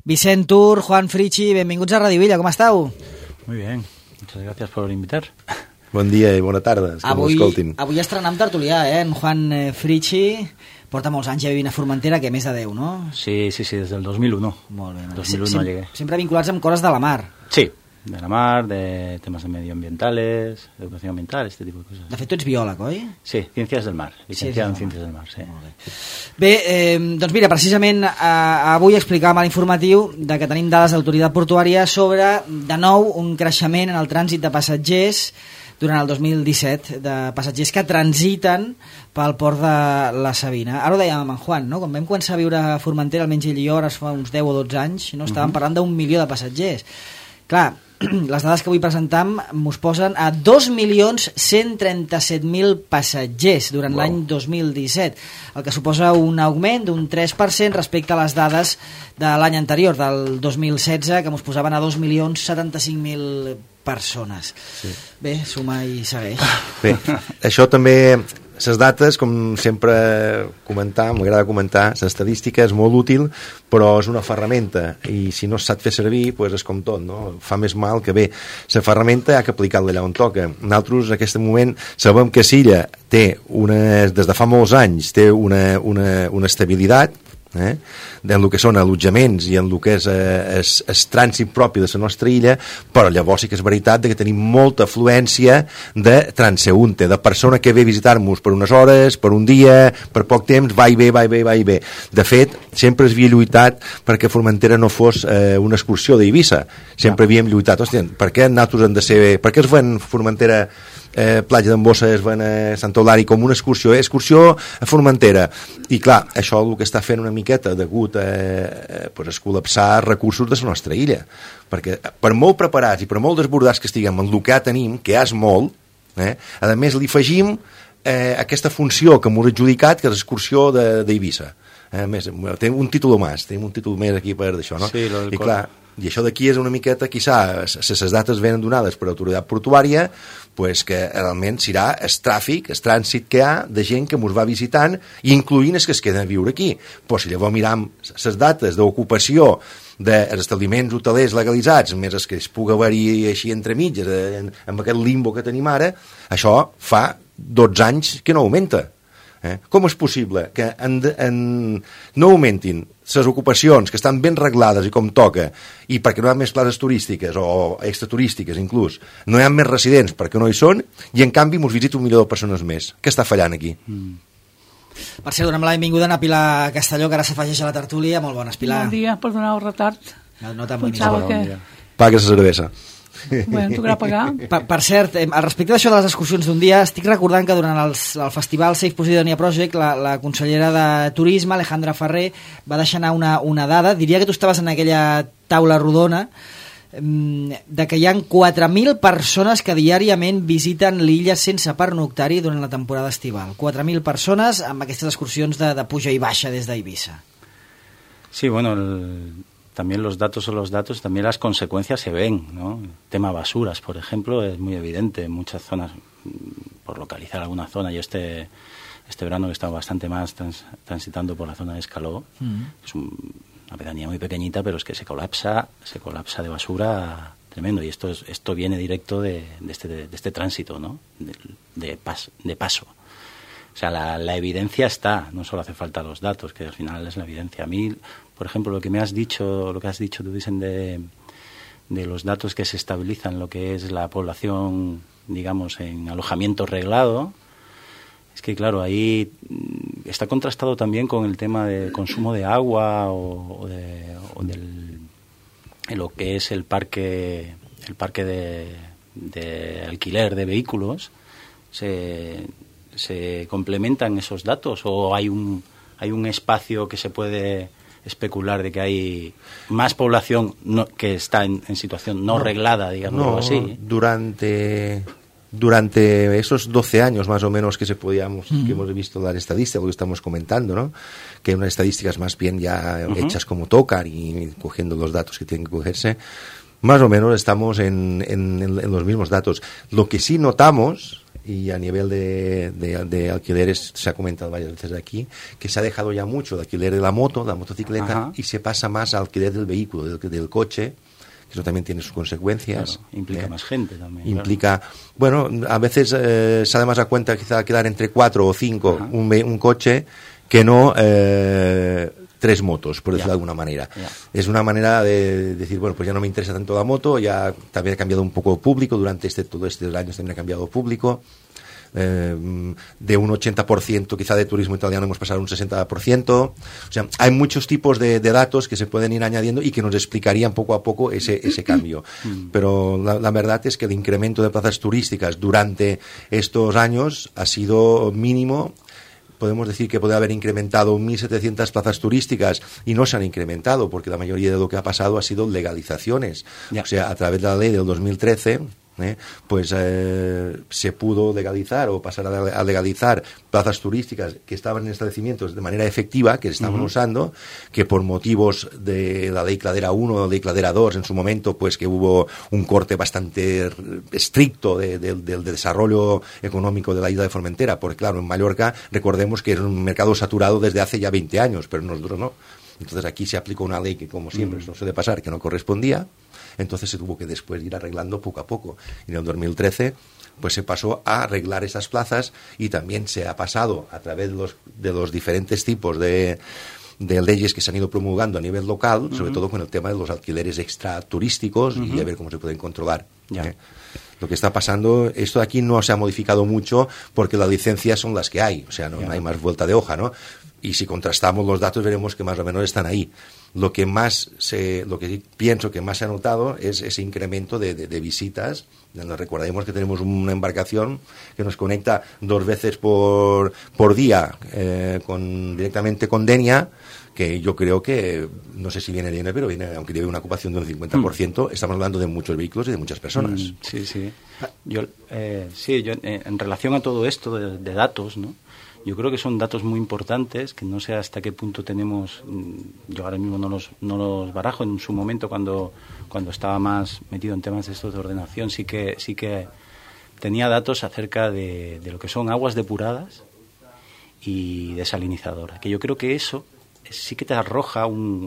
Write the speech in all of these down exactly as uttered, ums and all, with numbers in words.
Vicent Tur, Juan Frichi, benvinguts a Radio Villa, com estàu? Muy bien, muchas gracias por invitar. Bon dia i bona tarda, que avui, m'escoltin. Avui estrenem tertulià, eh? En Juan Frichi porta molts anys ja vivint a Formentera, que més de deu, no? Sí, sí, sí, desde el dos mil uno. Molt bé. dos mil uno Sem llegué. Sempre vinculats amb coses de la mar. Sí, de la mar, de temas de medioambientales, educación ambiental, este tipo de cosas. De fet, tu ets biòleg, oi? Sí, ciencias del mar, licenciado sí, en ciencias del mar, sí. Molt bé. Bé, eh, doncs mira, precisament eh, avui explicàvem a l'informatiu de que tenim dades d'autoritat portuària sobre, de nou, un creixement en el trànsit de passatgers durant el dos mil disset, de passatgers que transiten pel port de la Sabina. Ara ho dèiem amb en Juan, no? Quan vam començar a viure a Formentera, almenys ell i jo, ara fa uns deu o dotze anys, no? Estàvem uh-huh. parlant d'un milió de passatgers. Clar, les dades que avui presentam mos posen a dos milions cent trenta-set mil passatgers durant wow. l'any dos mil disset, el que suposa un augment d'un tres per cent respecte a les dades de l'any anterior, del dos mil setze, que mos posaven a dos milions setanta-cinc mil persones. Sí. Bé, suma i segueix. Bé, això també, les dates, com sempre comentar, m'agrada comentar, l'estadística és molt útil, però és una ferramenta, i si no es sap fer servir, doncs és com tot, no? Fa més mal que bé. La ferramenta ha que aplicar-la allà on toca. Nosaltres, en aquest moment, sabem que Silla té, una, des de fa molts anys, té una, una, una estabilitat, eh? en el que són allotjaments i en el que és eh, es, es trànsit propi de la nostra illa, però llavors sí que és veritat que tenim molta afluència de transeúnte, de persona que ve a visitar-nos per unes hores, per un dia, per poc temps, va i ve, va i ve, va i ve. De fet, sempre es havia lluitat perquè Formentera no fos eh, una excursió d'Eivissa. Sempre havíem lluitat, hòstia, per què nosaltres hem de ser... Per què es ven Formentera eh, platja d'Embossa, es ven a Sant Eulari com una excursió, eh? Excursió a Formentera? I clar, això el que està fent una miqueta degut a, a, pues, a col·lapsar recursos de la nostra illa, perquè per molt preparats i per molt desbordats que estiguem en el que tenim, que és molt, eh, a més li afegim eh, aquesta funció que m'ho ha adjudicat, que és l'excursió d'Eivissa. Eh, més, tenim un títol més, tenim un títol més aquí per d'això, no? Sí, i clar, i això d'aquí és una miqueta, quizà, si les dates venen donades per autoritat portuària, pues que realment serà el tràfic, el trànsit que hi ha de gent que ens va visitant, incloent els que es queden a viure aquí. Però si llavors miram les dates d'ocupació dels establiments hotelers legalitzats, més els que es pugui haver-hi així entre mitges, amb aquest limbo que tenim ara, això fa dotze anys que no augmenta. Eh? Com és possible que en, en, no augmentin les ocupacions que estan ben reglades i com toca, i perquè no hi ha més places turístiques o extraturístiques inclús, no hi ha més residents perquè no hi són, i en canvi mos visita un milió de persones més? Què està fallant aquí? Mm. Per ser, donem la benvinguda a Pilar Castelló, que ara s'afegeix a la tertúlia. Molt bones, Pilar. Bon dia, perdoneu el retard. No, no tan Pensava que... Paga la cervesa. Bueno, tocarà pagar. Per, per cert, eh, al respecte d'això de les excursions d'un dia, estic recordant que durant els, el festival Safe Posidonia Project, la, la consellera de Turisme, Alejandra Ferrer, va deixar anar una, una dada, diria que tu estaves en aquella taula rodona, de que hi ha quatre mil persones que diàriament visiten l'illa sense pernoctar-hi durant la temporada estival. quatre mil persones amb aquestes excursions de, de puja i baixa des d'Eivissa. Sí, bueno, el... también los datos son los datos, también las consecuencias se ven, ¿no? El tema basuras, por ejemplo, es muy evidente en muchas zonas, por localizar alguna zona. Yo este este verano he estado bastante más trans, transitando por la zona de Escaló, mm. es un, una pedanía muy pequeñita, pero es que se colapsa, se colapsa de basura tremendo, y esto es, esto viene directo de, de este de, de este tránsito, ¿no? De, de, pas, de paso. O sea, la, la evidencia está, no solo hace falta los datos, que al final es la evidencia. A mí, por ejemplo, lo que me has dicho, lo que has dicho, tú dicen de, de los datos que se estabilizan, lo que es la población, digamos, en alojamiento reglado, es que, claro, ahí está contrastado también con el tema de consumo de agua o, o, de, o del, de lo que es el parque, el parque de, de alquiler de vehículos. Se... ¿Se complementan esos datos o hay un hay un espacio que se puede especular de que hay más población no, que está en, en situación no, no reglada, digamos, no, algo así? Durante durante esos doce años más o menos que se podíamos mm. que hemos visto las estadísticas, lo que estamos comentando, ¿no? Que unas estadísticas más bien ya uh-huh. hechas como tocan y cogiendo los datos que tienen que cogerse, más o menos estamos en, en, en los mismos datos. Lo que sí notamos y a nivel de, de, de alquileres, se ha comentado varias veces aquí, que se ha dejado ya mucho de alquiler de la moto, de la motocicleta, Ajá. y se pasa más al alquiler del vehículo, del, del coche, que eso también tiene sus consecuencias. Claro, implica eh, más gente también. Implica, claro. bueno, a veces eh, se da más a cuenta quizá alquilar entre cuatro o cinco un, un coche que no eh, tres motos, por decirlo ya. de alguna manera. Ya. Es una manera de decir, bueno, pues ya no me interesa tanto la moto, ya también ha cambiado un poco público, durante este todo este año también ha cambiado público. Eh, de un ochenta por ciento quizá de turismo italiano hemos pasado a un sesenta por ciento. O sea, hay muchos tipos de, de datos que se pueden ir añadiendo y que nos explicarían poco a poco ese, ese cambio. Pero la, la verdad es que el incremento de plazas turísticas durante estos años ha sido mínimo. Podemos decir que puede haber incrementado mil setecientas plazas turísticas y no se han incrementado porque la mayoría de lo que ha pasado ha sido legalizaciones. Ya. O sea, a través de la ley del dos mil trece... ¿Eh? pues eh, se pudo legalizar o pasar a legalizar plazas turísticas que estaban en establecimientos de manera efectiva, que se estaban uh-huh. usando, que por motivos de la ley Cladera uno o la ley Cladera dos en su momento, pues que hubo un corte bastante estricto de, de, del desarrollo económico de la isla de Formentera, porque claro, en Mallorca recordemos que es un mercado saturado desde hace ya veinte años, pero nosotros no. Entonces aquí se aplicó una ley que, como siempre, uh-huh. no suele pasar, que no correspondía. Entonces se tuvo que después ir arreglando poco a poco. Y en el dos mil trece pues se pasó a arreglar esas plazas y también se ha pasado a través de los, de los diferentes tipos de, de leyes que se han ido promulgando a nivel local, uh-huh. sobre todo con el tema de los alquileres extra turísticos uh-huh. y a ver cómo se pueden controlar. Ya. ¿eh? Lo que está pasando, esto de aquí no se ha modificado mucho porque las licencias son las que hay, o sea, no, no hay más vuelta de hoja, ¿no? Y si contrastamos los datos veremos que más o menos están ahí. Lo que más se, lo que pienso que más se ha notado es ese incremento de, de, de visitas. Nos recordemos que tenemos una embarcación que nos conecta dos veces por, por día eh, con, directamente con Denia, que yo creo que, no sé si viene lleno, pero viene, aunque lleve una ocupación de un cincuenta por ciento, mm. estamos hablando de muchos vehículos y de muchas personas. Mm, sí, sí. Yo, eh, sí, yo eh, en relación a todo esto de, de datos, ¿no? Yo creo que son datos muy importantes, que no sé hasta qué punto tenemos, yo ahora mismo no los, no los barajo, en su momento cuando, cuando estaba más metido en temas de estos de ordenación, sí que, sí que tenía datos acerca de, de lo que son aguas depuradas y desalinizadora, que yo creo que eso sí que te arroja un,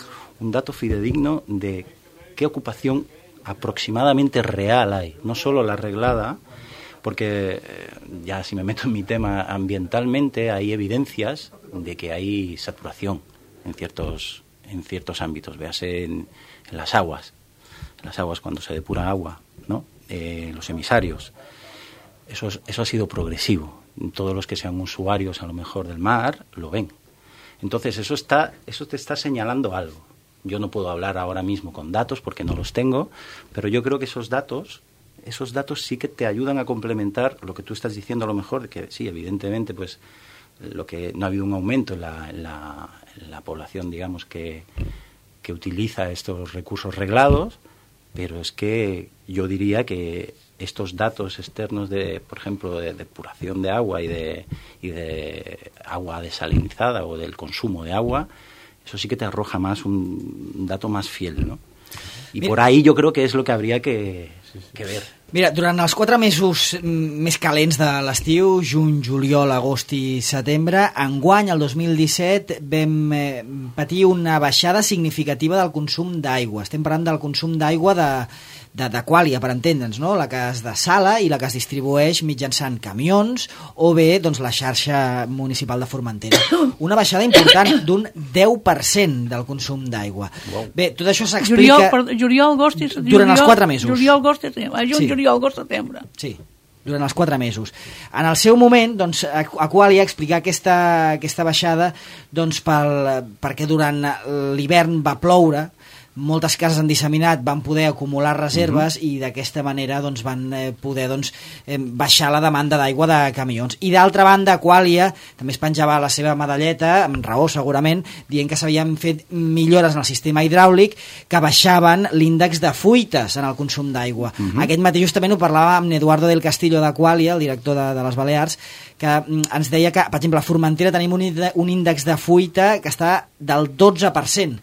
un dato fidedigno de qué ocupación aproximadamente real hay, no solo la arreglada, porque ya si me meto en mi tema ambientalmente hay evidencias de que hay saturación en ciertos en ciertos ámbitos, véase en, en las aguas, en las aguas cuando se depura agua, ¿no? Eh, los emisarios, eso, eso ha sido progresivo, todos los que sean usuarios a lo mejor del mar lo ven, entonces eso está eso te está señalando algo. Yo no puedo hablar ahora mismo con datos porque no los tengo, pero yo creo que esos datos esos datos sí que te ayudan a complementar lo que tú estás diciendo a lo mejor, de que sí, evidentemente, pues lo que no ha habido un aumento en la, en la, en la población, digamos, que, que utiliza estos recursos reglados, pero es que yo diría que estos datos externos de, por ejemplo, de depuración de agua y de, y de agua desalinizada o del consumo de agua, eso sí que te arroja más un, un dato más fiel, ¿no? I Mira, por ahí jo crec que és el que hauria que, que ver. Mira, durant els quatre mesos més calents de l'estiu, juny, juliol, agost i setembre, enguany, el dos mil disset, vam eh, patir una baixada significativa del consum d'aigua. Estem parlant del consum d'aigua de, de, de quàlia, per entendre'ns, no? La que es dessala i la que es distribueix mitjançant camions o bé doncs, la xarxa municipal de Formentera. Una baixada important d'un deu per cent del consum d'aigua. Wow. Bé, tot això s'explica... Juliol, juliol, agost i setembre. Durant els quatre mesos. Juliol, agost i setembre. Juny, sí. Juliol, agost, setembre. Sí, durant els quatre mesos. En el seu moment, doncs, Aqualia explicar aquesta, aquesta baixada doncs, pel, perquè durant l'hivern va ploure, moltes cases han disseminat, van poder acumular reserves uh-huh. i d'aquesta manera doncs, van eh, poder doncs, eh, baixar la demanda d'aigua de camions. I d'altra banda, Aqualia també es penjava la seva medalleta, amb raó segurament, dient que s'havien fet millores en el sistema hidràulic que baixaven l'índex de fuites en el consum d'aigua. Uh-huh. Aquest matí justament ho parlàvem amb Eduardo del Castillo d'Aqualia, el director de, de les Balears, que ens deia que, per exemple, a Formentera tenim un índex de fuita que està del dotze per cent,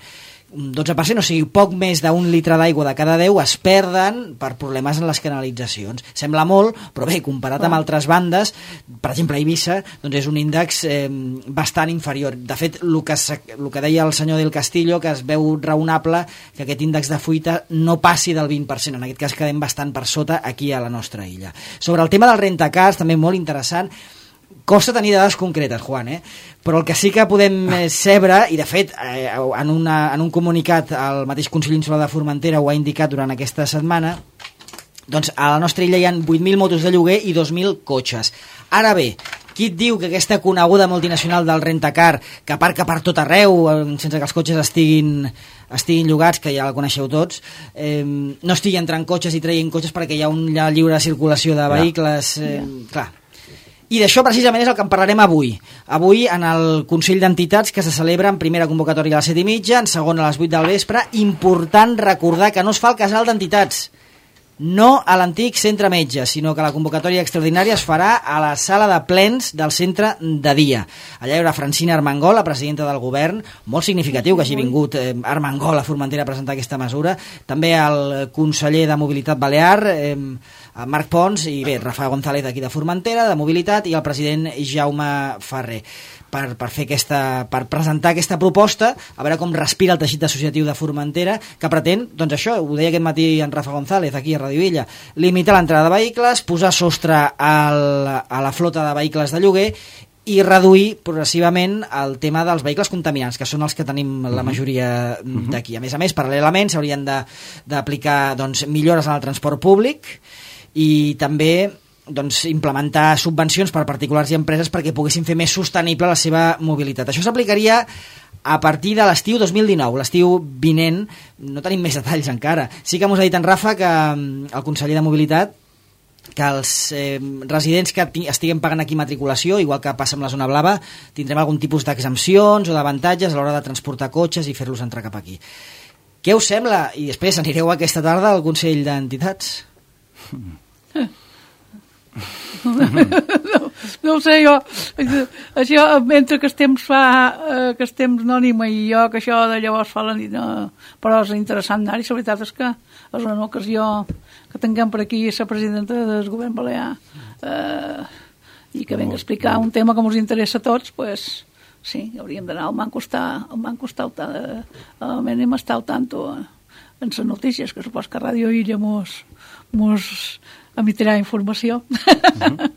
un dotze per cent, o sigui, poc més d'un litre d'aigua de cada deu es perden per problemes en les canalitzacions. Sembla molt, però bé, comparat amb altres bandes, per exemple a Eivissa, doncs és un índex eh, bastant inferior. De fet, el que, el que deia el senyor del Castillo, que es veu raonable que aquest índex de fuita no passi del vint per cent, en aquest cas quedem bastant per sota aquí a la nostra illa. Sobre el tema del rentacars, també molt interessant, costa tenir dades concretes, Juan, eh? Però el que sí que podem sebre, i de fet eh, en, una, en un comunicat el mateix Consell Insular de Formentera ho ha indicat durant aquesta setmana, doncs a la nostra illa hi ha vuit mil motos de lloguer i dos mil cotxes. Ara bé, qui et diu que aquesta coneguda multinacional del rentacar, que aparca per tot arreu sense que els cotxes estiguin estiguin llogats, que ja la coneixeu tots, eh, no estigui entrant cotxes i traient cotxes perquè hi ha una lliure circulació de vehicles, eh, clar. I d'això precisament és el que en parlarem avui. Avui en el Consell d'Entitats, que se celebra en primera convocatòria a les set i mitja, en segona a les vuit del vespre. Important recordar que no es fa el casal d'entitats, no a l'antic centre metge, sinó que la convocatòria extraordinària es farà a la sala de plens del centre de dia. Allà hi haurà Francina Armengol, la presidenta del govern, molt significatiu que hagi vingut eh, Armengol a Formentera a presentar aquesta mesura, també el conseller de Mobilitat Balear, eh, Marc Pons, i bé, Rafa González aquí de Formentera, de Mobilitat, i el president Jaume Ferrer. Per, per, fer aquesta, per presentar aquesta proposta, a veure com respira el teixit associatiu de Formentera, que pretén, doncs això, ho deia aquest matí en Rafa González, aquí a Radio Illa, limitar l'entrada de vehicles, posar sostre al, a la flota de vehicles de lloguer i reduir progressivament el tema dels vehicles contaminants, que són els que tenim la majoria d'aquí. A més a més, paral·lelament, s'haurien d'aplicar doncs, millores en el transport públic i també doncs, implementar subvencions per a particulars i empreses perquè poguessin fer més sostenible la seva mobilitat. Això s'aplicaria a partir de l'estiu dos mil dinou, l'estiu vinent. No tenim més detalls encara. Sí que m'ho ha dit en Rafa, que el conseller de Mobilitat, que els eh, residents que estiguem pagant aquí matriculació, igual que passa amb la zona blava, tindrem algun tipus d'exempcions o d'avantatges a l'hora de transportar cotxes i fer-los entrar cap aquí. Què us sembla? I després anireu aquesta tarda al Consell d'Entitats. no, no ho sé jo, això mentre que estem fa eh, que estem l'Ònima i jo, que això de llavors fa la nit, no, però és interessant anar-hi. La veritat és que és una ocasió que tinguem per aquí la presidenta del govern balear eh, i que venga a explicar un tema que ens interessa a tots, pues sí, hauríem d'anar al Banco Estar al Banco Estar al mínim estar al tanto en les notícies, que supos que Ràdio Illa mos, mos emitirà informació. Uh-huh.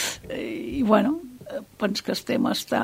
I bueno, penso que el tema està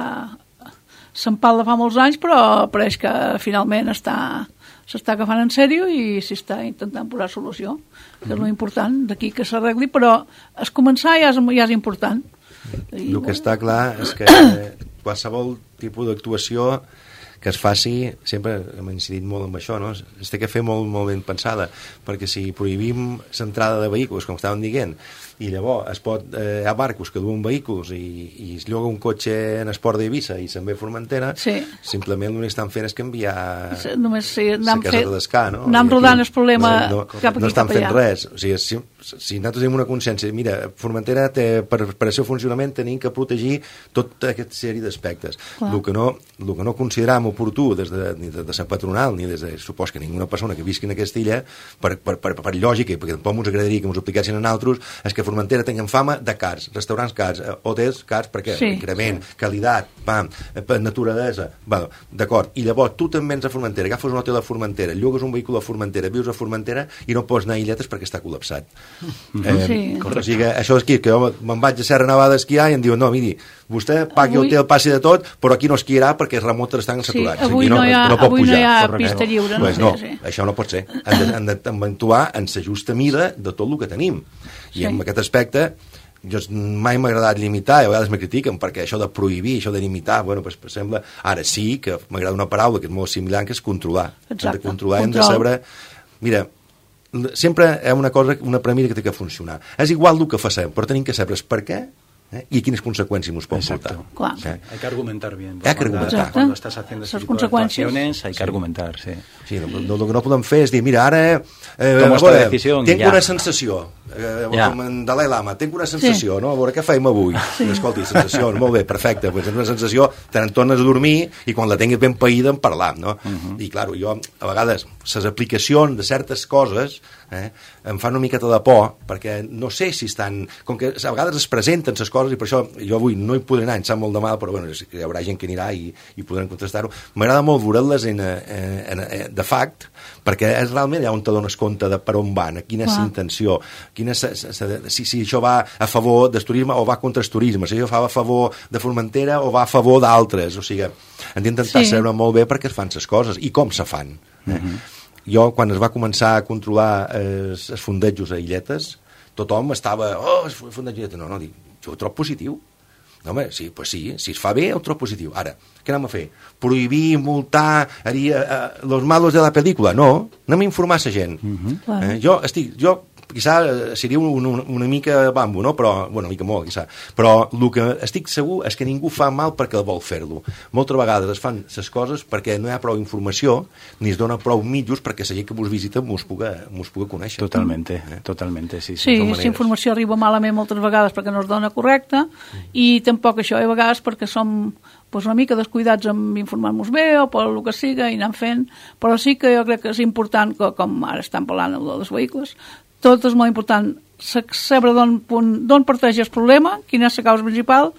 se'n parla fa molts anys, però pareix que finalment està s'està agafant en sèrio i s'hi està intentant posar solució, que és l'important d'aquí que s'arregli, però es començar ja és, ja és important. I, el que està clar és que qualsevol tipus d'actuació que es faci, sempre hem incidit molt en això, no? Es té que fer molt, molt ben pensada, perquè si prohibim l'entrada de vehicles, com estàvem dient, i llavors es pot, eh, hi ha barcos que duen vehicles i, i es lloga un cotxe en Esport d'Eivissa i se'n ve a Formentera, sí. Simplement l'únic que estan fent és canviar sí, només sí, la casa fet, de descar, no? Anem rodant el problema no, no, cap aquí, no estan cap fent allà. res. O sigui, si, si nosaltres tenim una consciència, mira, Formentera té, per, per al seu funcionament tenim que protegir tota aquesta sèrie d'aspectes. El que no, el que no consideram oportú des de, ni de, de la patronal ni des de, supos que ninguna persona que visqui en aquesta illa, per, per, per, per lògica, perquè tampoc ens agradaria que ens ho aplicassin a nosaltres, és que Formentera tinguem fama de cars, restaurants cars, hotels cars, perquè sí, increment, sí. Qualitat, pam, naturalesa, bueno, d'acord, i llavors tu també ens a Formentera, agafes un hotel a Formentera, llogues un vehicle a Formentera, vius a Formentera i no pots anar a illetes perquè està col·lapsat. Mm-hmm. eh, sí. O sigui, això és aquí, que jo me'n vaig a Serra Nevada a esquiar i em diuen, no, miri, vostè pagui avui... hotel, passi de tot, però aquí no esquiarà perquè els remotes estan saturats. Sí, avui no, no, hi ha, no pot avui pujar. No hi ha Correcte. Pista lliure. Pues no, no, sí, sí. Això no pot ser. Han d'actuar en la justa mida de tot el que tenim. I sí. En aquest aspecte jo mai m'ha agradat limitar, i a vegades me critiquen perquè això de prohibir, això de limitar, bueno, pues, sembla, ara sí que m'agrada una paraula que és molt similar, que és controlar. Exacte. Hem de controlar, hem de saber, mira, sempre hi ha una cosa, una premissa que té que funcionar. És igual el que facem, però tenim que saber per què ¿eh? Y quines consecuencias nos pueden portar. ¿Eh? Hay que argumentar bien. Hay que argumentar. Cuando, cuando estás haciendo ese tipo de actuaciones, hay que sí. argumentar, sí. Sí, el que no podem fer és dir, mira, ara eh, Tomo esta decisión tinc ja. una sensació, eh, yeah. com en Dalai Lama, tinc una sensació, sí. no? A veure què feim avui. Sí. Escolti, sensació, molt bé, perfecte, pues és una sensació, te'n tornes a dormir i quan la tinguis ben païda en parlam, no? Uh -huh. I, clar, jo, a vegades, les aplicacions de certes coses eh, em fan una miqueta de por, perquè no sé si estan... Com que a vegades es presenten les coses i per això jo avui no hi podré anar, em sap molt de mal, però bueno, hi haurà gent que anirà i, i podran contrastar-ho. M'agrada molt veure-les en, en, en, en, de fact, perquè és realment allà on te dones compte de per on van, quina és la intenció, quina és, si, si això va a favor del turisme o va contra el turisme, si això va a favor de Formentera o va a favor d'altres, o sigui, hem d'intentar sí. saber molt bé per què es fan les coses i com se fan. Eh? Uh-huh. Jo, quan es va començar a controlar els, els fondejos a illetes, tothom estava, oh, els fondejos a illetes, no, no, dic, jo ho trobo positiu. No, home, sí, pues sí, si es fa bé, ho trobo positiu. Ara, què anem a fer? Prohibir, multar, haria, eh, los malos de la pel·lícula? No, anem a informar la gent. Uh-huh. eh, jo estic, jo, quizà seria un, un, una mica bambo, no? Però, bueno, una mica molt, quizà. Però el que estic segur és que ningú fa mal perquè vol fer-lo. Moltes vegades es fan les coses perquè no hi ha prou informació ni es dona prou mitjos perquè la gent que vos visita mos puga, mos puga conèixer. Totalmente, eh? totalmente, sí. Sí, sí la informació arriba malament moltes vegades perquè no es dona correcta mm. i tampoc això, a vegades perquè som pues, una mica descuidats amb informar-nos bé o per el que siga i anar fent, però sí que jo crec que és important que, com ara estan parlant dels vehicles, tot és molt important saber d'on parteix el problema, quina és la causa principal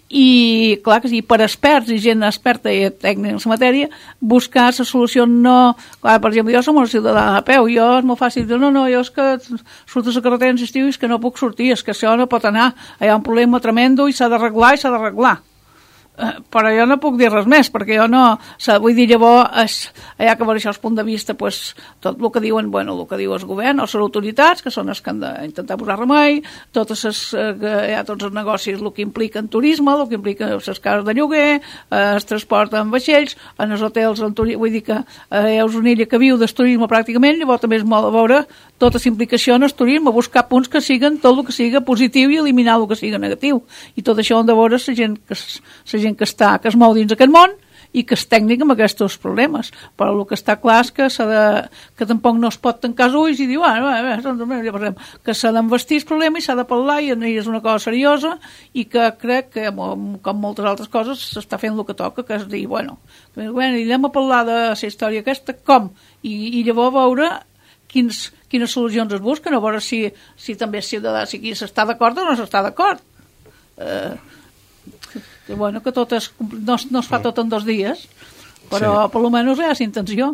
i, clar que sí, per experts i gent experta i tècnica en la matèria, buscar la solució no... Clar, per exemple, jo som una ciutadana a peu, jo és molt fàcil dir, no, no, jo és que surto a la carretera en l'estiu i és que no puc sortir, és que això no pot anar, hi ha un problema tremendo i s'ha d'arreglar i s'ha d'arreglar. Però jo no puc dir res més, perquè jo no... Vull dir, llavors, allà que per això el punt de vista, pues, tot el que diuen, bueno, el que diu el govern, o les autoritats, que són els que han d'intentar posar remei, totes les, eh, tots els negocis, el que implica en turisme, el que implica les cases de lloguer, eh, es transport en vaixells, en els hotels, en turisme, vull dir que eh, hi ha una illa que viu del turisme pràcticament, llavors també és molt a veure tota la implicació en el turisme, buscar punts que siguen tot el que siga positiu i eliminar el que siga negatiu. I tot això hem de veure la gent que, la gent que està, que es mou dins aquest món i que és tècnic amb aquests problemes. Però el que està clar és que, de, que tampoc no es pot tancar els ulls i dir, ah, bé, bé, que s'ha d'investir el problema i s'ha de parlar i és una cosa seriosa i que crec que, com moltes altres coses, s'està fent el que toca, que és dir, bueno, bueno anem a parlar de la història aquesta, com? I, i llavors veure quins, quines solucions es busquen, a veure si, si també és ciutadà, si aquí s'està d'acord o no s'està d'acord. Eh... Que, bueno, que tot es, no, no es fa tot en dos dies, però sí. per lo menys hi ha intenció.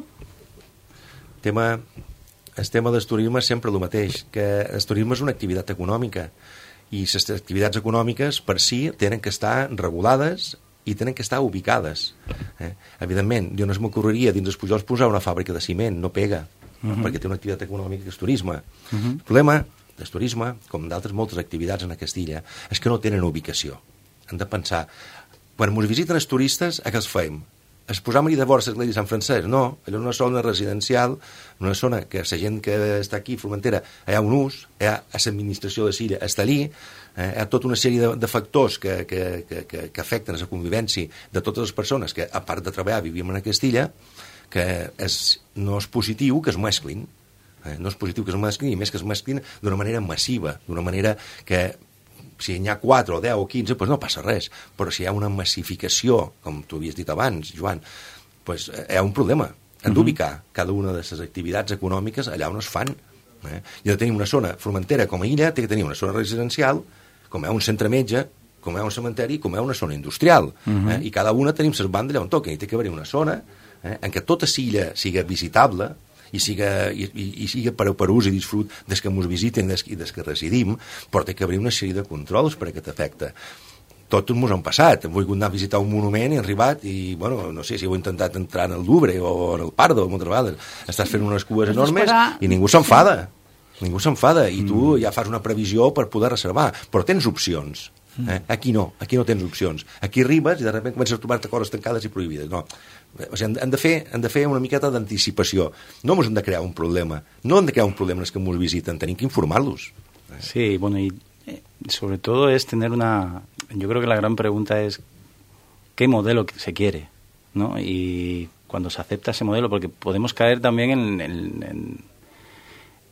Tema, el tema del turisme és sempre el mateix, que el turisme és una activitat econòmica i les activitats econòmiques per si tenen que estar regulades i tenen que estar ubicades. Eh? Evidentment, jo no es m'ocorreria dins els Pujols posar una fàbrica de ciment, no pega, uh -huh. perquè té una activitat econòmica que és turisme. Uh -huh. El problema del turisme, com d'altres moltes activitats en aquesta illa, és que no tenen ubicació. Han de pensar, quan ens visiten els turistes, a què els feim? Es posam-hi de vora l'església de Sant Francesc? No, allò és una zona residencial, una zona que la gent que està aquí, Formentera, hi ha un ús, hi ha l'administració de l'illa, està allí, eh, hi ha tota una sèrie de, de factors que, que, que, que, que afecten a la convivència de totes les persones que, a part de treballar, vivim en aquesta illa, que és, no és positiu que es mesclin, eh, no és positiu que es mesclin, i més que es mesclin d'una manera massiva, d'una manera que si n'hi ha quatre o deu o quinze, doncs no passa res. Però si hi ha una massificació, com tu havies dit abans, Joan, doncs hi ha un problema. Hem d'ubicar cada una de les activitats econòmiques allà on es fan. Eh? I ha de tenir una zona Formentera com a illa, té que tenir una zona residencial, com hi ha un centre metge, com hi ha un cementeri, com hi ha una zona industrial. Uh-huh. eh? I cada una tenim les bandes allà on toquen. I té que haver una zona eh, en què tota l'illa sigui visitable, i siga, i, i, i siga per, per ús i disfrut des que ens visiten des, i des que residim, però té que haver una sèrie de controls per aquest efecte. Tots ens han passat. Hem volgut anar a visitar un monument i hem arribat i, bueno, no sé si heu intentat entrar en el Louvre o en el Pardo, moltes vegades. Estàs fent unes cues enormes i ningú s'enfada. Ningú s'enfada i tu ja fas una previsió per poder reservar, però tens opcions. Eh? Aquí no, aquí no tens opcions. Aquí arribes i de sobte comences a trobar-te coses tancades i prohibides. No. O sigui, hem de fer, hem de fer una miqueta d'anticipació. No ens hem de crear un problema. No hem de crear un problema els que ens visiten, tenim que informar-los. Sí, bueno, y sobre todo es tener una... Yo creo que la gran pregunta es ¿qué modelo se quiere? ¿No? Y cuando se acepta ese modelo, porque podemos caer también en... en, en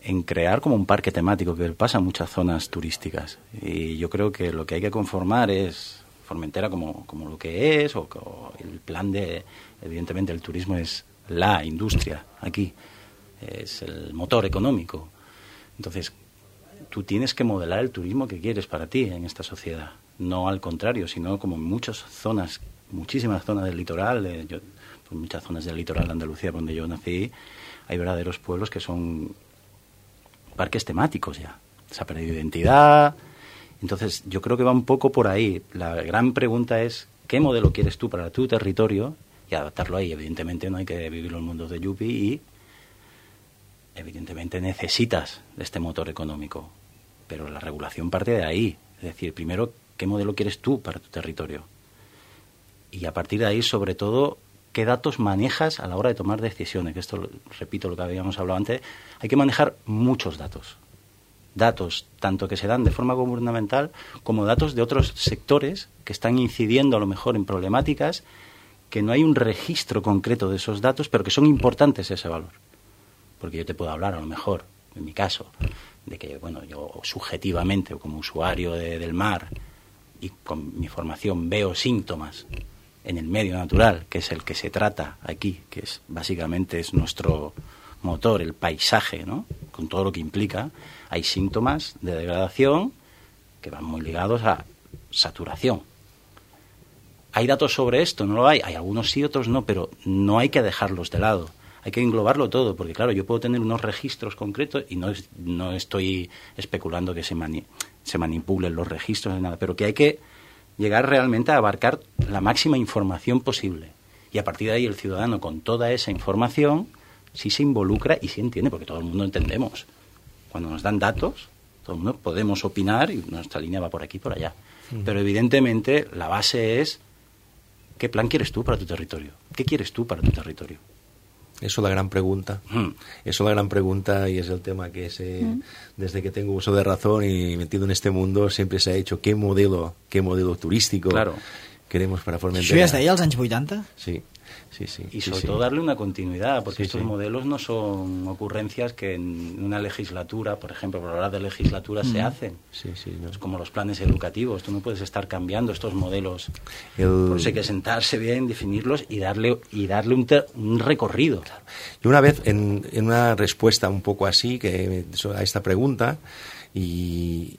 en crear como un parque temático que pasa en muchas zonas turísticas. Y yo creo que lo que hay que conformar es Formentera como, como lo que es, o, o el plan de, evidentemente el turismo es la industria aquí, es el motor económico. Entonces, tú tienes que modelar el turismo que quieres para ti en esta sociedad, no al contrario, sino como en muchas zonas, muchísimas zonas del litoral, eh, yo, pues muchas zonas del litoral de Andalucía, donde yo nací, hay verdaderos pueblos que son parques temáticos ya, se ha perdido identidad. Entonces, yo creo que va un poco por ahí. La gran pregunta es, ¿qué modelo quieres tú para tu territorio? Y adaptarlo ahí. Evidentemente no hay que vivir los mundos de Yupi y evidentemente necesitas de este motor económico. Pero la regulación parte de ahí. Es decir, primero, ¿qué modelo quieres tú para tu territorio? Y a partir de ahí, sobre todo, ¿qué datos manejas a la hora de tomar decisiones? Que esto, repito lo que habíamos hablado antes, hay que manejar muchos datos. Datos tanto que se dan de forma gubernamental como datos de otros sectores que están incidiendo a lo mejor en problemáticas que no hay un registro concreto de esos datos, pero que son importantes ese valor. Porque yo te puedo hablar a lo mejor, en mi caso, de que bueno, yo subjetivamente o como usuario de, del mar y con mi formación veo síntomas en el medio natural, que es el que se trata aquí, que es básicamente es nuestro motor, el paisaje, ¿no? Con todo lo que implica, hay síntomas de degradación que van muy ligados a saturación. ¿Hay datos sobre esto? No lo hay. Hay algunos sí, otros no, pero no hay que dejarlos de lado. Hay que englobarlo todo, porque claro, yo puedo tener unos registros concretos y no, es, no estoy especulando que se, mani, se manipulen los registros ni nada, pero que hay que llegar realmente a abarcar la máxima información posible. Y a partir de ahí el ciudadano con toda esa información sí se involucra y sí entiende, porque todo el mundo entendemos. Cuando nos dan datos, todo el mundo podemos opinar y nuestra línea va por aquí y por allá. Uh-huh. Pero evidentemente la base es ¿qué plan quieres tú para tu territorio? ¿Qué quieres tú para tu territorio? Eso es la gran pregunta. Mm. Eso es la gran pregunta y es el tema que se, mm. desde que tengo uso de razón y metido en este mundo siempre se ha hecho qué modelo, qué modelo turístico claro. queremos para Formentera. Això ja es deia als anys vuitanta? Sí. Sí, sí, y sí, sobre sí. todo darle una continuidad, porque sí, estos sí. modelos no son ocurrencias que en una legislatura, por ejemplo, por hablar de legislatura, mm. se hacen. Sí, sí, no. Es como los planes educativos, tú no puedes estar cambiando estos modelos. El... Por eso hay que sentarse bien, definirlos y darle y darle un, ter- un recorrido. Claro. Yo una vez, en, en una respuesta un poco así que a esta pregunta, y...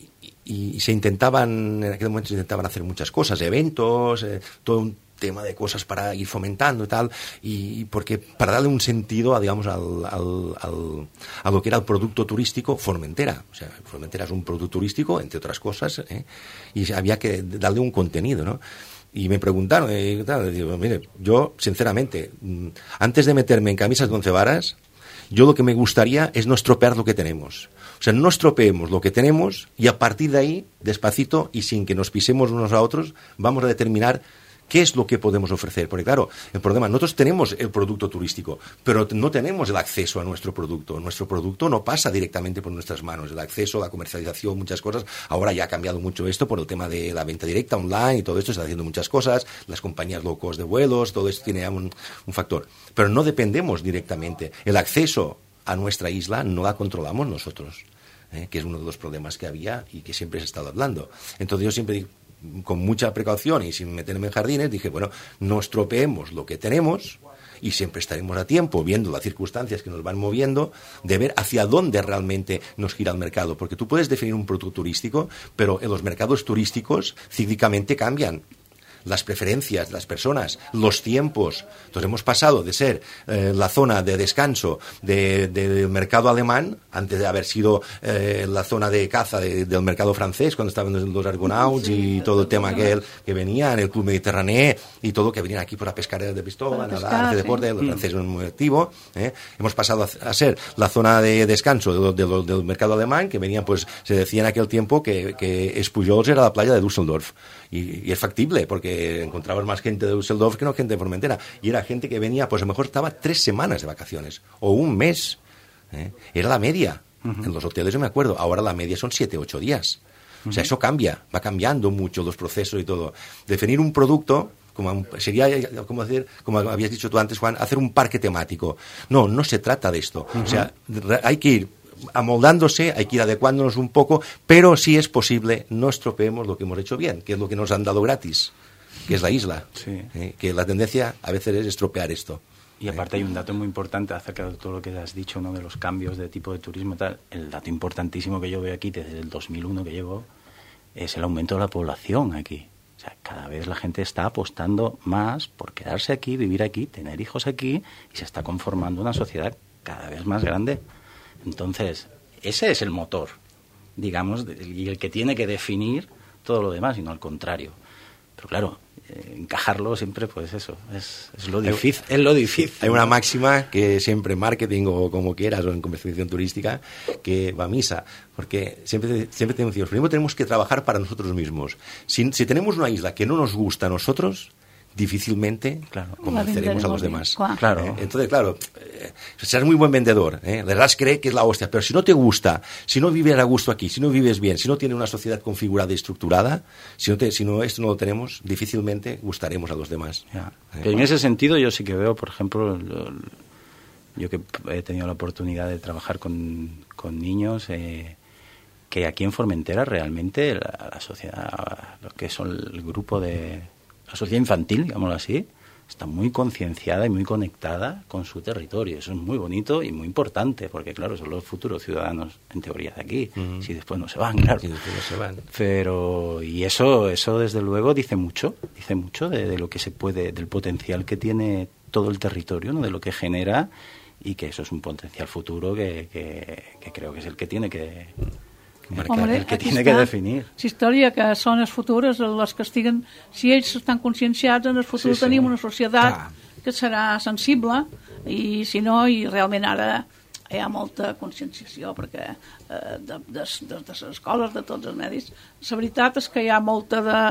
y se intentaban, en aquel momento se intentaban hacer muchas cosas, eventos, eh, todo un tema de cosas para ir fomentando y tal, y porque para darle un sentido a, digamos, al, al, al, a lo que era el producto turístico Formentera. O sea, Formentera es un producto turístico, entre otras cosas, ¿eh? Y había que darle un contenido, ¿no? Y me preguntaron, eh, tal, digo, mire, yo, sinceramente, antes de meterme en camisas de once varas, yo lo que me gustaría es no estropear lo que tenemos. O sea, no estropeemos lo que tenemos y a partir de ahí, despacito y sin que nos pisemos unos a otros, vamos a determinar qué es lo que podemos ofrecer. Porque claro, el problema, nosotros tenemos el producto turístico, pero no tenemos el acceso a nuestro producto. Nuestro producto no pasa directamente por nuestras manos. El acceso, la comercialización, muchas cosas. Ahora ya ha cambiado mucho esto por el tema de la venta directa online y todo esto, está haciendo muchas cosas. Las compañías low cost de vuelos, todo esto tiene un, un factor. Pero no dependemos directamente. El acceso a nuestra isla no la controlamos nosotros, ¿eh? Que es uno de los problemas que había y que siempre se ha estado hablando. Entonces yo siempre digo, con mucha precaución y sin meterme en jardines, dije, bueno, no estropeemos lo que tenemos y siempre estaremos a tiempo, viendo las circunstancias que nos van moviendo, de ver hacia dónde realmente nos gira el mercado. Porque tú puedes definir un producto turístico, pero en los mercados turísticos cíclicamente cambian las preferencias de las personas, los tiempos. Entonces hemos pasado de ser eh, la zona de descanso de, de, del mercado alemán, antes de haber sido eh, la zona de caza de, del mercado francés, cuando estaban los Argonauts y todo el tema aquel que venía en el Club Mediterráneo y todo, que venían aquí por la pescar de pistola, nadar, hacer deporte, los franceses son muy activos. ¿eh? Hemos pasado a, a ser la zona de descanso de, de, de, del mercado alemán, que venían, pues se decía en aquel tiempo que, que Espujols era la playa de Düsseldorf. Y, y es factible, porque encontrabas más gente de Düsseldorf que no gente de Formentera. Y era gente que venía, pues a lo mejor estaba tres semanas de vacaciones, o un mes. ¿eh? Era la media. Uh-huh. En los hoteles yo me acuerdo, ahora la media son siete, ocho días. Uh-huh. O sea, eso cambia, va cambiando mucho los procesos y todo. Definir un producto, como sería, como decir, como habías dicho tú antes, Juan, hacer un parque temático. No, no se trata de esto. Uh-huh. O sea, hay que ir amoldándose, hay que ir adecuándonos un poco, pero si es posible, no estropeemos lo que hemos hecho bien, que es lo que nos han dado gratis, que es la isla. Sí. ¿eh? Que la tendencia a veces es estropear esto. Y aparte hay un dato muy importante acerca de todo lo que has dicho, uno de los cambios de tipo de turismo y tal. El dato importantísimo que yo veo aquí desde el dos mil uno que llevo es el aumento de la población aquí. O sea, cada vez la gente está apostando más por quedarse aquí, vivir aquí, tener hijos aquí, y se está conformando una sociedad cada vez más grande. Entonces, ese es el motor, digamos, y el que tiene que definir todo lo demás, y no al contrario. Pero claro, eh, encajarlo siempre, pues eso, es, es, lo difícil, es lo difícil. Hay una máxima que siempre en marketing o como quieras, o en comercialización turística, que va a misa, porque siempre, siempre tenemos, primero tenemos que trabajar para nosotros mismos. Si, si tenemos una isla que no nos gusta a nosotros, difícilmente claro, convenceremos a los demás. Claro. Eh, entonces, claro, eh, serás muy buen vendedor, ¿eh? Le das creer que es la hostia, pero si no te gusta, si no vives a gusto aquí, si no vives bien, si no tienes una sociedad configurada y estructurada, si no, te, si no esto no lo tenemos, difícilmente gustaremos a los demás. Ya. ¿Eh? Pero en ese sentido yo sí que veo, por ejemplo, lo, yo que he tenido la oportunidad de trabajar con, con niños, eh, que aquí en Formentera realmente la, la sociedad, lo que son el grupo de... La sociedad infantil, digámoslo así, está muy concienciada y muy conectada con su territorio. Eso es muy bonito y muy importante, porque claro, son los futuros ciudadanos, en teoría, de aquí, uh-huh. si después no se van, claro. Si después no se van. Pero, y eso, eso desde luego dice mucho, dice mucho de, de lo que se puede, del potencial que tiene todo el territorio, ¿no? De lo que genera, y que eso es un potencial futuro que, que, que creo que es el que tiene que... Hombre, el que tiene que definir. La història que són les futures, les que estiguen, si ells estan conscienciats, en el futur sí, sí. tenim una societat ah. que serà sensible, i si no, i realment ara hi ha molta conscienciació, perquè eh, de, de, de, de les escoles, de tots els medis, la veritat és que hi ha molta de...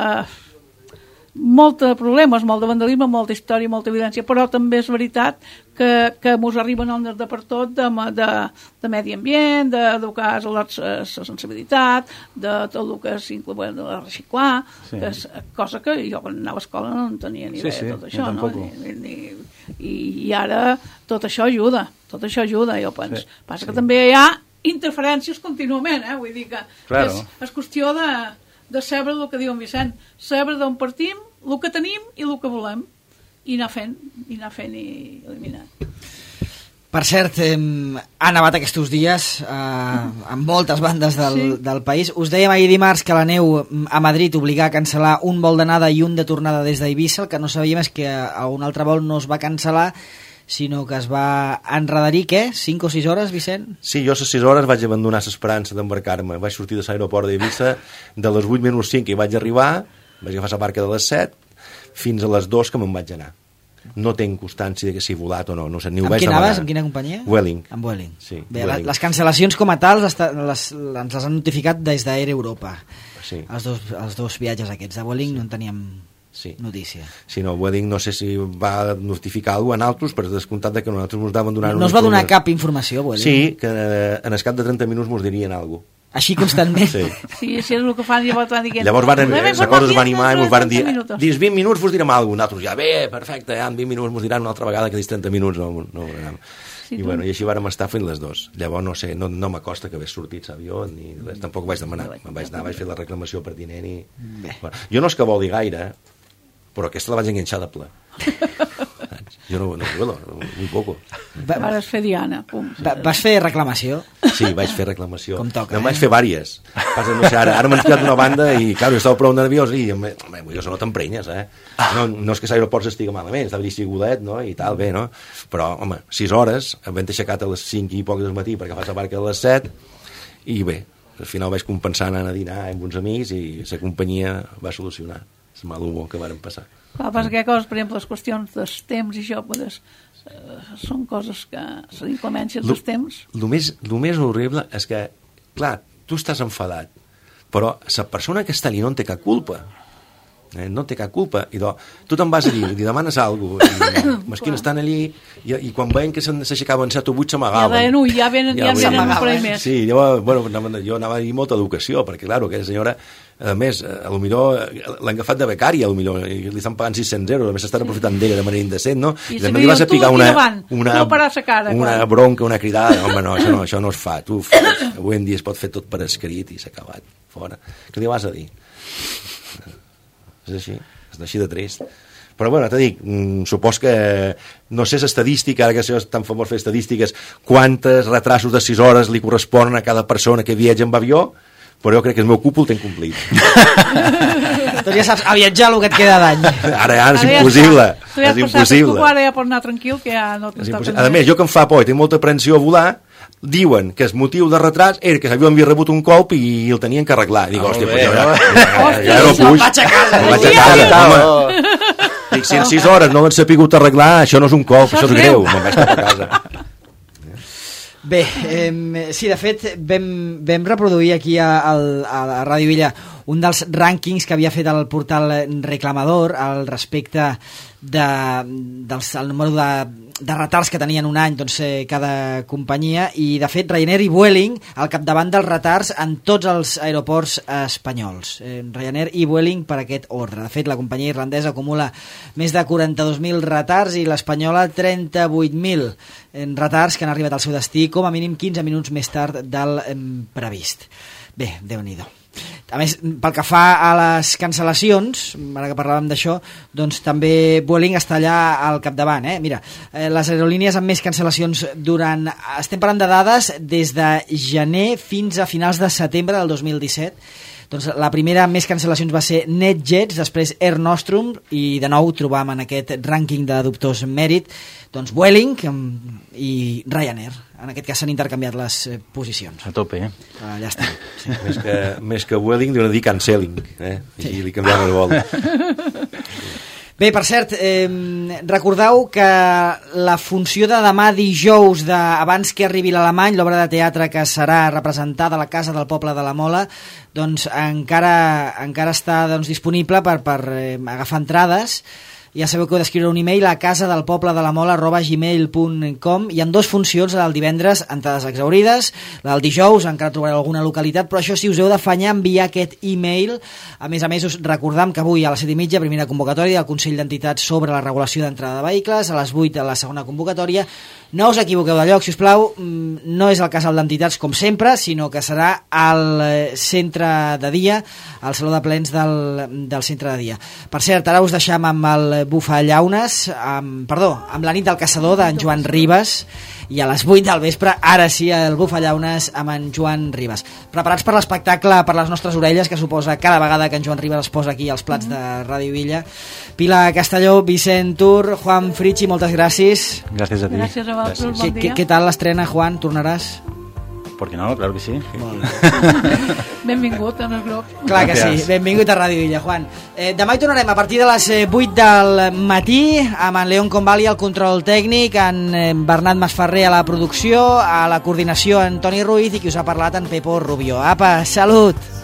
molt de problemes, molt de vandalisme, molta història, molta evidència, però també és veritat que, que mos arriben ondes de per tot de, de, de medi ambient, d'educar la, la sensibilitat, de tot el que s'inclou de reciclar, sí. que és cosa que jo quan anava a escola no en tenia ni idea sí, sí, de tot això, no? Ni, ni, ni, i, I ara tot això ajuda, tot això ajuda, jo penso. Sí, Passa sí. que també hi ha interferències contínuament, eh? Vull dir que claro. és, és qüestió de... de saber el que diu en Vicent, saber d'on partim, el que tenim i el que volem, i anar fent, i anar fent i eliminant. Per cert, eh, ha nevat aquests dies eh, en moltes bandes del, sí. del país. Us dèiem ahir dimarts que la neu a Madrid obliga a cancel·lar un vol d'anada i un de tornada des d'Eivissa. El que no sabíem és que a un altre vol no es va cancel·lar, sinó que es va enredarir, què? cinc o sis hores, Vicent? Sí, jo a les sis hores vaig abandonar l'esperança d'embarcar-me. Vaig sortir de l'aeroport d'Eivissa, de les vuit menys cinc que hi vaig arribar, vaig agafar la barca de les set, fins a les dues que me'n vaig anar. No tinc constància de que s'hi volat o no, no sé, ni ho amb vaig demanar. Amb qui anaves? Amb quina companyia? Vueling. Amb Vueling. Sí, Bé, Vueling. Les cancel·lacions com a tals les, les, ens les han notificat des d'Air Europa. Sí. Els dos, els dos viatges aquests. De Vueling sí. no en teníem... Sí. notícia. Si no, Vueling no sé si va notificar alguna cosa a nosaltres, per descomptat de que nosaltres ens daven donar... No es va donar cap informació, Vueling? Sí, que en el cap de trenta minuts ens dirien alguna cosa. Així constantment? Sí. Sí, així és el que fan, llavors van dient... Llavors van, la cosa es va animar i ens van dir, dins vint minuts vos direm alguna cosa. Nosaltres ja, bé, perfecte, ja en vint minuts ens diran una altra vegada que dins trenta minuts no, no ho anem. Sí, I, bueno, I així vàrem estar fins les dos. Llavors, no sé, no, no m'acosta que hagués sortit l'avió, ni res, tampoc vaig demanar. Me'n vaig anar, vaig fer la reclamació pertinent i... Bueno, jo no és que vol dir gaire, però aquesta la vaig enganxar de ple. Jo no, no vuelo, muy poco. Va, vas fer diana, pum. Va, vas fer reclamació? Sí, vaig fer reclamació. Com toca, no, eh? Vaig fer vàries. Passa, no sé, ara ara m'han tirat d'una banda i, clar, jo estava prou nerviós i, home, jo no t'emprenyes, eh? No, no és que l'aeroport estigui malament, estava llistigudet, no?, i tal, bé, no? Però, home, sis hores, em van aixecat a les cinc i poc del matí perquè fas la barca a les set, i bé, al final vaig compensar anant a dinar amb uns amics i la companyia va solucionar el mal humor que varen passar. Clar, passa que hi ha coses, per exemple, les qüestions dels temps i això, pues, eh, són coses que són inclemències dels temps. El més, lo més horrible és que, clar, tu estàs enfadat, però la persona que està allà no en té cap culpa. eh, no té cap culpa, i do, tu te'n vas allí, li demanes alguna cosa, i mesquins estan allí, i, i quan veien que s'aixecaven set o vuit s'amagaven. Ja deien, ui, ja venen, ja, ja venen un parell més. Sí, llavors, bueno, anava, jo anava a dir molta educació, perquè, clar, aquella senyora, a més, a lo millor l'han agafat de becària, a lo millor, i li estan pagant sis-cents euros, a més s'estan aprofitant d'ella de manera indecent, no? I, I també li vas a picar una, una, cara, una bronca, una cridada, home, no, això no, això no es fa, tu, avui en dia es pot fer tot per escrit i s'ha acabat, fora. Què li vas a dir? És així, és així de trist. Però bueno, t'he dit, supos que no sé l'estadística, ara que això és tan famós fer estadístiques, quantes retrasos de sis hores li corresponen a cada persona que viatja amb avió, però jo crec que el meu cúpul t'he incomplit. Doncs ja saps, a viatjar el que et queda d'any. Ara ja és impossible. És impossible. Ara ja pots anar tranquil, que ja no te'n toca. A més, jo que em fa por i tinc molta aprensió a volar, diuen que el motiu de retras era que s'havien rebut un colp i el tenien que arreglar. Dic, hòstia, pues jo ja, ja, ja no puix. Vaig a casa. Vaig a casa, home. Dic, si en sis hores no l'han sapigut arreglar, això no és un colp, això és greu. Me'n vaig cap a casa. Bé, eh, sí, de fet, vam, vam reproduir aquí a, a, a Ràdio Villa un dels rànquings que havia fet el portal Reclamador al respecte de, dels, el número de, de retards que tenien un any, doncs, eh, cada companyia, i de fet Ryanair i Vueling al capdavant dels retards en tots els aeroports espanyols. Eh, Ryanair i Vueling per aquest ordre. De fet, la companyia irlandesa acumula més de quaranta-dos mil retards i l'espanyola trenta-vuit mil retards que han arribat al seu destí com a mínim quinze minuts més tard del eh, previst. Bé, Déu-n'hi-do. A més, pel que fa a les cancel·lacions, ara que parlàvem d'això, doncs també Vueling està allà al capdavant, eh? Mira, eh, les aerolínies amb més cancel·lacions durant... Estem parlant de dades des de gener fins a finals de setembre del dos mil disset. Doncs la primera amb més cancel·lacions va ser NetJets, després Air Nostrum, i de nou trobam en aquest rànquing de dubtós mèrit doncs Vueling i Ryanair. En aquest cas s'han intercanviat les posicions. A tope, eh? Allà està. Sí. Més que, més que Vueling, deuen dir cancelling, eh? I sí. Li canviam el vol. Bé, per cert, eh, recordeu que la funció de demà dijous de Abans que arribi l'alemany, l'obra de teatre que serà representada a la Casa del Poble de la Mola, doncs encara, encara està doncs, disponible per, per eh, agafar entrades. Ja sabeu que heu d'escriure un e-mail a casadelpobledelamola arroba gmail punt com. Hi ha dues funcions, la del divendres, entrades exaurides, la del dijous, encara trobareu alguna localitat, però això sí, us heu d'afanyar a enviar aquest e-mail. A més a més, us recordam que avui a les set i mitja, primera convocatòria del Consell d'Entitats sobre la regulació d'entrada de vehicles, a les vuit a la segona convocatòria. No us equivoqueu de lloc, si us plau, no és el casal d'entitats com sempre, sinó que serà al centre de dia, al saló de plens del, del centre de dia. Per cert, ara us deixam amb el Bufallaunes, amb, perdó, amb la nit del caçador d'en Joan Ribas, i a les vuit del vespre, ara sí, el Bufallaunes amb en Joan Ribas. Preparats per l'espectacle, per les nostres orelles, que suposa cada vegada que en Joan Ribas es posa aquí als plats de Ràdio Villa. Pilar Castelló, Vicent Tur, Juan Frichi, moltes gràcies. Gràcies a ti. Gràcies a vosaltres, bon dia. Què tal l'estrena, Juan? Tornaràs? ¿Por qué no? Claro que sí. Benvingut en el grup. Clar que sí, benvingut a Ràdio Villa, Juan. Eh, demà hi tornarem a partir de les vuit del matí amb en León Convali al control tècnic, en Bernat Masferrer a la producció, a la coordinació en Toni Ruiz i qui us ha parlat en Pepo Rubio. Apa, salut!